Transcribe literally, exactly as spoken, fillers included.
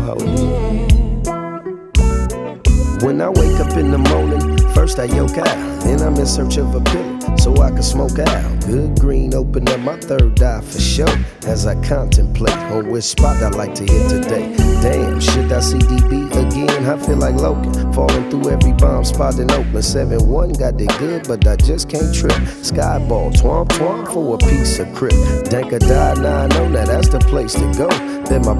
hold it. When I wake up in the morning, first I yoke out, then I'm in search of a pillow so I can smoke out. Good green, open up my third eye for sure as I contemplate on which spot I like to hit today. Damn, should I see D B again? I feel like Logan, falling through every bomb spot in Oakland. seven one got it good, but I just can't trip. Skyball, twomp twomp for a piece of crip. Dank or die, now I know that that's the place to go. Bet my